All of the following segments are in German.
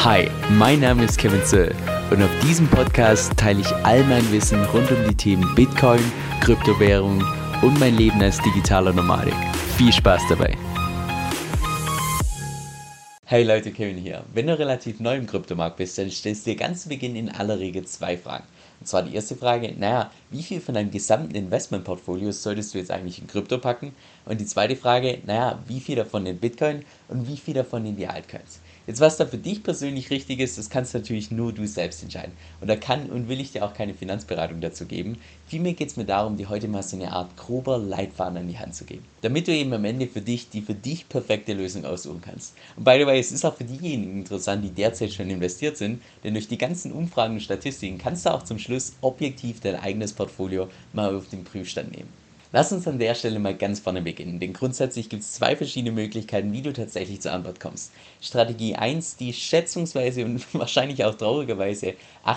Hi, mein Name ist Kevin Zöll und auf diesem Podcast teile ich all mein Wissen rund um die Themen Bitcoin, Kryptowährung und mein Leben als digitaler Nomade. Viel Spaß dabei! Hey Leute, Kevin hier. Wenn du relativ neu im Kryptomarkt bist, dann stellst du dir ganz zu Beginn in aller Regel zwei Fragen. Und zwar die erste Frage, wie viel von deinem gesamten Investmentportfolio solltest du jetzt eigentlich in Krypto packen? Und die zweite Frage, wie viel davon in Bitcoin und wie viel davon in die Altcoins? Jetzt, was da für dich persönlich richtig ist, das kannst natürlich nur du selbst entscheiden. Und da kann und will ich dir auch keine Finanzberatung dazu geben. Vielmehr geht es mir darum, dir heute mal so eine Art grober Leitfaden an die Hand zu geben. Damit du eben am Ende für dich die für dich perfekte Lösung aussuchen kannst. Und by the way, es ist auch für diejenigen interessant, die derzeit schon investiert sind, denn durch die ganzen Umfragen und Statistiken kannst du auch zum Schluss objektiv dein eigenes Portfolio mal auf den Prüfstand nehmen. Lass uns an der Stelle mal ganz vorne beginnen, denn grundsätzlich gibt es zwei verschiedene Möglichkeiten, wie du tatsächlich zur Antwort kommst. Strategie 1, die schätzungsweise und wahrscheinlich auch traurigerweise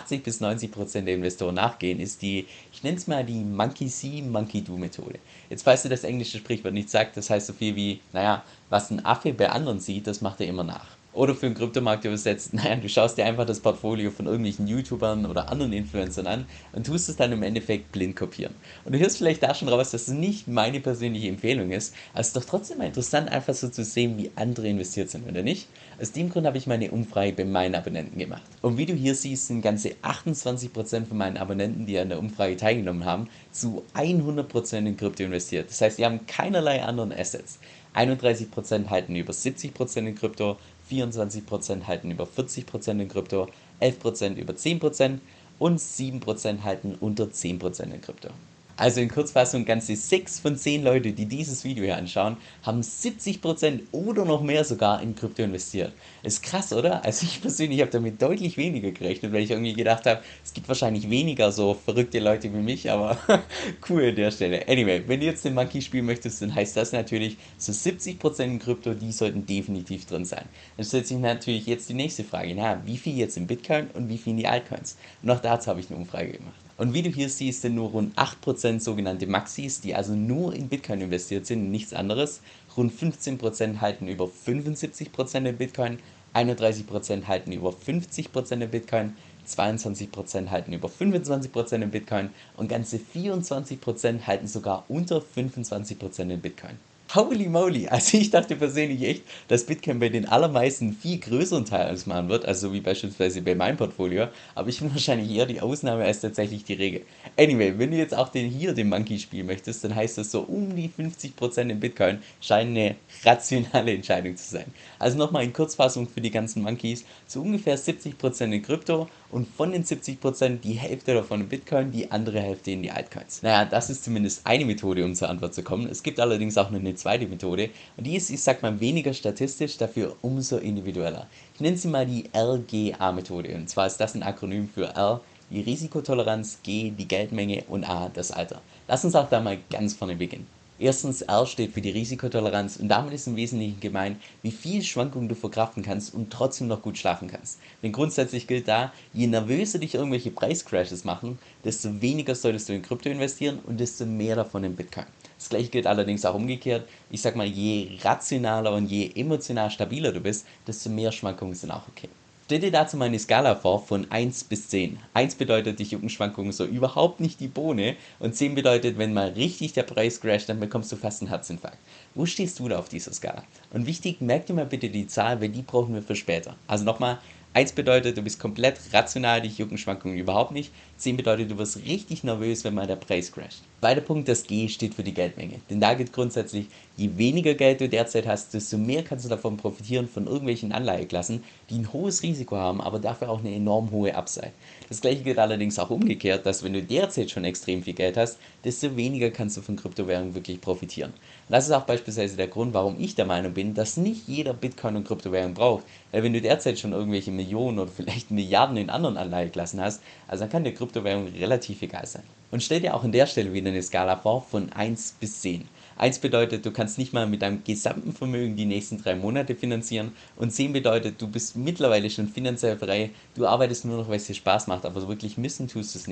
80-90% der Investoren nachgehen, ist die, ich nenne es mal die Monkey See, Monkey Do Methode. Jetzt, falls du das englische Sprichwort nicht sagt, das heißt so viel wie, was ein Affe bei anderen sieht, das macht er immer nach. Oder für den Kryptomarkt übersetzt, du schaust dir einfach das Portfolio von irgendwelchen YouTubern oder anderen Influencern an und tust es dann im Endeffekt blind kopieren. Und du hörst vielleicht da schon raus, dass es nicht meine persönliche Empfehlung ist, aber es ist doch trotzdem mal interessant, einfach so zu sehen, wie andere investiert sind, oder nicht? Aus dem Grund habe ich meine Umfrage bei meinen Abonnenten gemacht. Und wie du hier siehst, sind ganze 28% von meinen Abonnenten, die an der Umfrage teilgenommen haben, zu 100% in Krypto investiert. Das heißt, sie haben keinerlei anderen Assets. 31% halten über 70% in Krypto, 24% halten über 40% in Krypto, 11% über 10% und 7% halten unter 10% in Krypto. Also in Kurzfassung, ganze 6 von 10 Leute, die dieses Video hier anschauen, haben 70% oder noch mehr sogar in Krypto investiert. Ist krass, oder? Also ich persönlich habe damit deutlich weniger gerechnet, weil ich irgendwie gedacht habe, es gibt wahrscheinlich weniger so verrückte Leute wie mich, aber cool an der Stelle. Anyway, wenn du jetzt den Monkey spielen möchtest, dann heißt das natürlich, so 70% in Krypto, die sollten definitiv drin sein. Dann stellt sich natürlich jetzt die nächste Frage, wie viel jetzt in Bitcoin und wie viel in die Altcoins? Und auch dazu habe ich eine Umfrage gemacht. Und wie du hier siehst, sind nur rund 8% sogenannte Maxis, die also nur in Bitcoin investiert sind, nichts anderes. Rund 15% halten über 75% in Bitcoin, 31% halten über 50% in Bitcoin, 22% halten über 25% in Bitcoin und ganze 24% halten sogar unter 25% in Bitcoin. Holy moly, also ich dachte persönlich echt, dass Bitcoin bei den allermeisten viel größeren Teil ausmachen wird, also wie beispielsweise bei meinem Portfolio, aber ich bin wahrscheinlich eher die Ausnahme als tatsächlich die Regel. Anyway, wenn du jetzt auch den Monkey spielen möchtest, dann heißt das so um die 50% in Bitcoin scheint eine rationale Entscheidung zu sein. Also nochmal in Kurzfassung für die ganzen Monkeys, so ungefähr 70% in Krypto und von den 70% die Hälfte davon in Bitcoin, die andere Hälfte in die Altcoins. Das ist zumindest eine Methode, um zur Antwort zu kommen. Es gibt allerdings auch noch eine zweite Methode und die ist, ich sag mal, weniger statistisch, dafür umso individueller. Ich nenne sie mal die LGA-Methode und zwar ist das ein Akronym für L, die Risikotoleranz, G, die Geldmenge und A, das Alter. Lass uns auch da mal ganz vorne beginnen. Erstens, R steht für die Risikotoleranz und damit ist im Wesentlichen gemeint, wie viel Schwankungen du verkraften kannst und trotzdem noch gut schlafen kannst. Denn grundsätzlich gilt da, je nervöser dich irgendwelche Preiscrashes machen, desto weniger solltest du in Krypto investieren und desto mehr davon in Bitcoin. Das gleiche gilt allerdings auch umgekehrt. Ich sag mal, je rationaler und je emotional stabiler du bist, desto mehr Schwankungen sind auch okay. Stell dir dazu mal eine Skala vor von 1 bis 10. 1 bedeutet, dich jucken Schwankungen so überhaupt nicht die Bohne und 10 bedeutet, wenn mal richtig der Preis crasht, dann bekommst du fast einen Herzinfarkt. Wo stehst du da auf dieser Skala? Und wichtig, merk dir mal bitte die Zahl, weil die brauchen wir für später. Also nochmal, 1 bedeutet, du bist komplett rational, dich jucken Schwankungen überhaupt nicht. 10 bedeutet, du wirst richtig nervös, wenn mal der Preis crasht. Zweiter Punkt, das G steht für die Geldmenge. Denn da gilt grundsätzlich, je weniger Geld du derzeit hast, desto mehr kannst du davon profitieren von irgendwelchen Anleiheklassen, die ein hohes Risiko haben, aber dafür auch eine enorm hohe Upside. Das gleiche gilt allerdings auch umgekehrt, dass wenn du derzeit schon extrem viel Geld hast, desto weniger kannst du von Kryptowährungen wirklich profitieren. Und das ist auch beispielsweise der Grund, warum ich der Meinung bin, dass nicht jeder Bitcoin und Kryptowährung braucht. Weil wenn du derzeit schon irgendwelche Millionen oder vielleicht Milliarden in anderen Anleiheklassen hast, also dann kann dir Kryptowährung relativ egal sein. Und stell dir auch an der Stelle wieder eine Skala vor von 1 bis 10. 1 bedeutet, du kannst nicht mal mit deinem gesamten Vermögen die nächsten 3 Monate finanzieren und 10 bedeutet, du bist mittlerweile schon finanziell frei, du arbeitest nur noch, weil es dir Spaß macht, aber so wirklich missen tust du es nicht.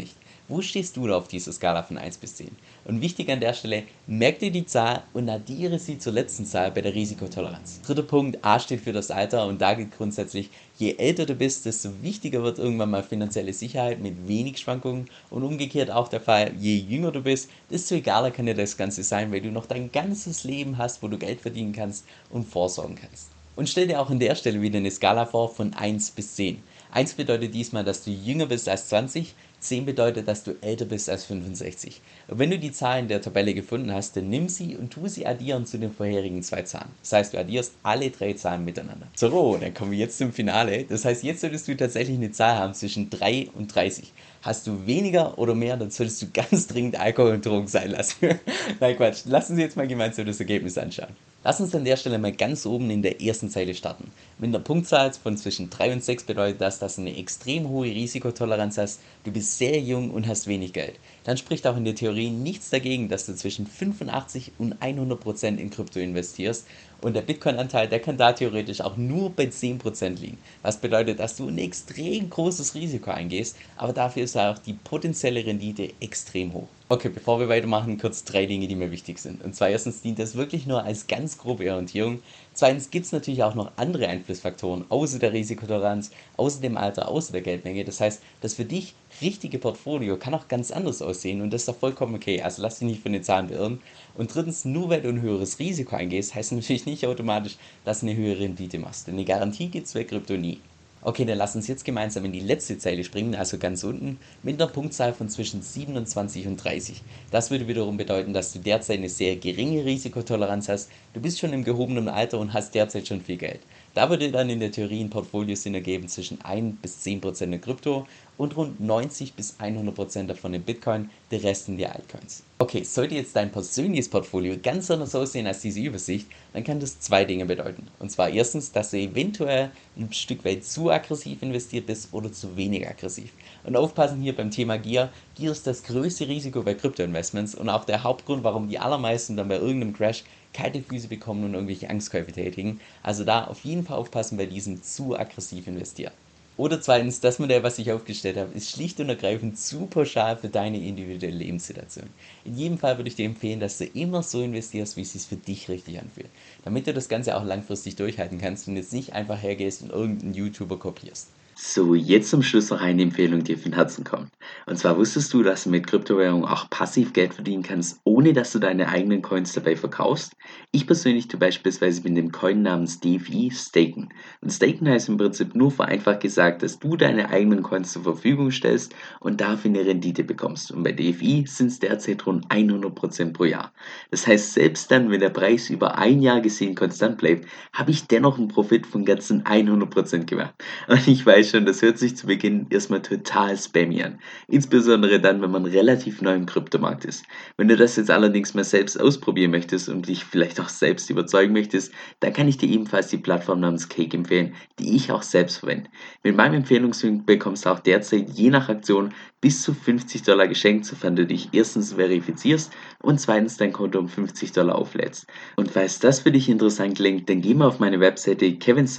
Wo stehst du da auf dieser Skala von 1 bis 10? Und wichtig an der Stelle, merk dir die Zahl und addiere sie zur letzten Zahl bei der Risikotoleranz. Dritter Punkt, A steht für das Alter und da gilt grundsätzlich, je älter du bist, desto wichtiger wird irgendwann mal finanzielle Sicherheit mit wenig Schwankungen und umgekehrt auch der Fall, je jünger du bist, desto egaler kann dir das Ganze sein, weil du noch dein ganzes Leben hast, wo du Geld verdienen kannst und vorsorgen kannst. Und stell dir auch an der Stelle wieder eine Skala vor von 1 bis 10. 1 bedeutet diesmal, dass du jünger bist als 20, 10 bedeutet, dass du älter bist als 65. Und wenn du die Zahlen der Tabelle gefunden hast, dann nimm sie und tu sie addieren zu den vorherigen zwei Zahlen. Das heißt, du addierst alle drei Zahlen miteinander. So, dann kommen wir jetzt zum Finale. Das heißt, jetzt solltest du tatsächlich eine Zahl haben zwischen 3 und 30. Hast du weniger oder mehr, dann solltest du ganz dringend Alkohol und Drogen sein lassen. Nein, Quatsch. Lassen Sie jetzt mal gemeinsam das Ergebnis anschauen. Lass uns an der Stelle mal ganz oben in der ersten Zeile starten. Mit einer Punktzahl von zwischen 3 und 6 bedeutet das, dass du eine extrem hohe Risikotoleranz hast, du bist sehr jung und hast wenig Geld. Dann spricht auch in der Theorie nichts dagegen, dass du zwischen 85 und 100% in Krypto investierst und der Bitcoin-Anteil, der kann da theoretisch auch nur bei 10% liegen. Was bedeutet, dass du ein extrem großes Risiko eingehst, aber dafür ist auch die potenzielle Rendite extrem hoch. Okay, bevor wir weitermachen, kurz drei Dinge, die mir wichtig sind. Und zwar erstens dient das wirklich nur als ganz grobe Orientierung. Zweitens gibt es natürlich auch noch andere Einflussfaktoren, außer der Risikotoleranz, außer dem Alter, außer der Geldmenge. Das heißt, das für dich richtige Portfolio kann auch ganz anders aussehen und das ist doch vollkommen okay. Also lass dich nicht von den Zahlen beirren. Und drittens, nur weil du ein höheres Risiko eingehst, heißt natürlich nicht automatisch, dass du eine höhere Rendite machst. Denn eine Garantie gibt es bei Krypto nie. Okay, dann lass uns jetzt gemeinsam in die letzte Zeile springen, also ganz unten, mit einer Punktzahl von zwischen 27 und 30. Das würde wiederum bedeuten, dass du derzeit eine sehr geringe Risikotoleranz hast, du bist schon im gehobenen Alter und hast derzeit schon viel Geld. Da würde dann in der Theorie ein Portfolio Sinn ergeben zwischen 1 bis 10% in Krypto und rund 90 bis 100% davon in Bitcoin, der Rest in die Altcoins. Okay, sollte jetzt dein persönliches Portfolio ganz anders aussehen als diese Übersicht, dann kann das zwei Dinge bedeuten. Und zwar erstens, dass du eventuell ein Stück weit zu aggressiv investiert bist oder zu wenig aggressiv. Und aufpassen hier beim Thema Gier. Gier ist das größte Risiko bei Kryptoinvestments und auch der Hauptgrund, warum die allermeisten dann bei irgendeinem Crash kalte Füße bekommen und irgendwelche Angstkäufe tätigen. Also da auf jeden Fall aufpassen bei diesem zu aggressiv investieren. Oder zweitens, das Modell, was ich aufgestellt habe, ist schlicht und ergreifend zu pauschal für deine individuelle Lebenssituation. In jedem Fall würde ich dir empfehlen, dass du immer so investierst, wie es sich für dich richtig anfühlt. Damit du das Ganze auch langfristig durchhalten kannst und jetzt nicht einfach hergehst und irgendeinen YouTuber kopierst. So, jetzt zum Schluss noch eine Empfehlung, die dir von Herzen kommt. Und zwar wusstest du, dass du mit Kryptowährungen auch passiv Geld verdienen kannst, ohne dass du deine eigenen Coins dabei verkaufst? Ich persönlich tue beispielsweise mit dem Coin namens DeFi staken. Und staken heißt im Prinzip nur vereinfacht gesagt, dass du deine eigenen Coins zur Verfügung stellst und dafür eine Rendite bekommst. Und bei DeFi sind es derzeit rund 100% pro Jahr. Das heißt, selbst dann, wenn der Preis über ein Jahr gesehen konstant bleibt, habe ich dennoch einen Profit von ganzen 100% gemacht. Und ich weiß schon, das hört sich zu Beginn erstmal total spammy an. Insbesondere dann, wenn man relativ neu im Kryptomarkt ist. Wenn du das jetzt allerdings mal selbst ausprobieren möchtest und dich vielleicht auch selbst überzeugen möchtest, dann kann ich dir ebenfalls die Plattform namens Cake empfehlen, die ich auch selbst verwende. Mit meinem Empfehlungslink bekommst du auch derzeit je nach Aktion bis zu $50 geschenkt, sofern du dich erstens verifizierst und zweitens dein Konto um $50 auflädst. Und falls das für dich interessant klingt, dann geh mal auf meine Webseite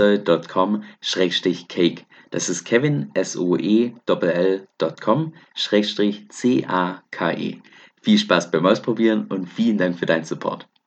kevinsoe.com/cake. Das ist Kevin, soell.com/cake. Viel Spaß beim Ausprobieren und vielen Dank für deinen Support.